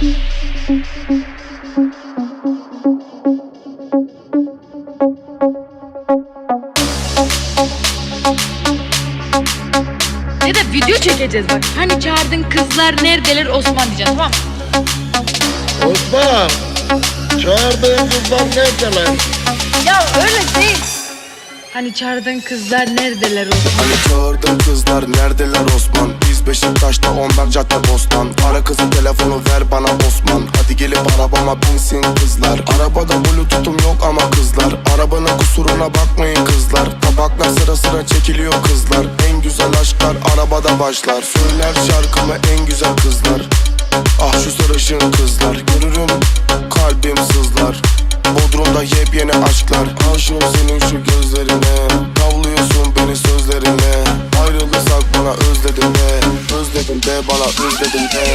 Ya da video çekeceğiz bak. Hani çağırdın kızlar neredeler Osman diyeceğim, tamam mı? Osman, çağırdığın kızlar neredeler? Ya öyle değil. Hani çağırdın kızlar neredeler Osman? Hani çağırdın kızlar neredeler Osman? Biz Beşiktaş'ta onlar Caddebostan. Ara kızın telefonu ver bana Osman. Hadi gelip arabama binsin kızlar. Arabada bluetooth'um yok ama kızlar. Arabanın kusuruna bakmayın kızlar. Tabaklar sıra sıra çekiliyor kızlar. En güzel aşklar arabada başlar. Söyler şarkımı en güzel kızlar. Ah şu sarışın kızlar. Görürüm kalbim sızlar. Bodrum'da yepyeni aşklar. Aşığım senin şu gözlerine. Tavlıyorsun beni sözlerine. Ayrılırsak bana özledim de. Özledim de bana özledim de.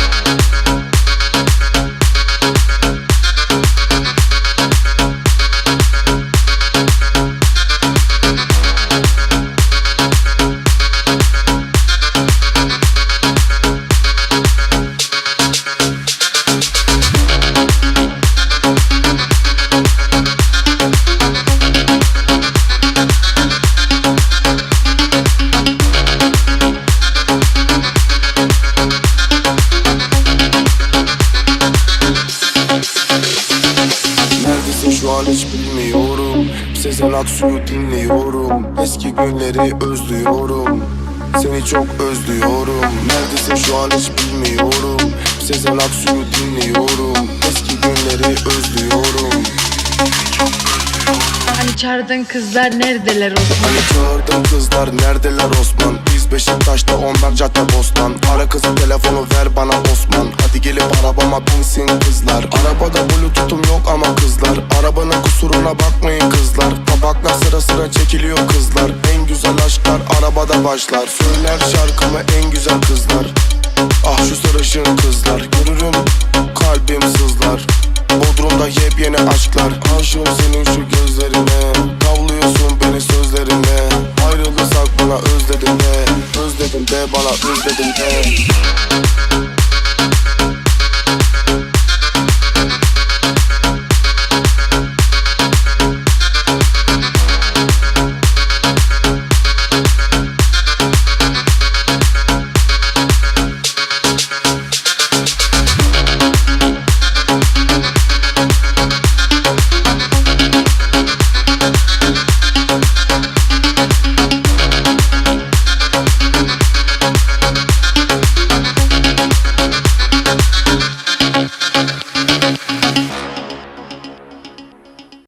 Şu an hiç bilmiyorum. Sezen Aksu'yu dinliyorum. Eski günleri özlüyorum. Seni çok özlüyorum. Neredesin şu an hiç bilmiyorum. Sezen Aksu'yu dinliyorum. Eski günleri özlüyorum. Hani çağırdın kızlar neredeler Osman? Hani çağırdın kızlar neredeler Osman? Biz Beşiktaş'ta onlar Caddebostan. Ara kızın telefonu ver bana Osman. Hadi gelip arabama binsin kızlar. Arabada bluetooth'um yok ama kızlar. Arabanın kusuruna bakmayın kızlar. Tabaklar sıra sıra çekiliyor kızlar. En güzel aşklar arabada başlar. Söyler şarkımı en güzel kızlar. Ah şu sarışın kızlar. Görürüm kalbim sızlar. Bodrum'da yepyeni aşklar. Aşığım senin şu gözlerine. Tavlıyorsun beni sözlerine. Ayrılırsak bana özledim de. Özledim de bana özledim de.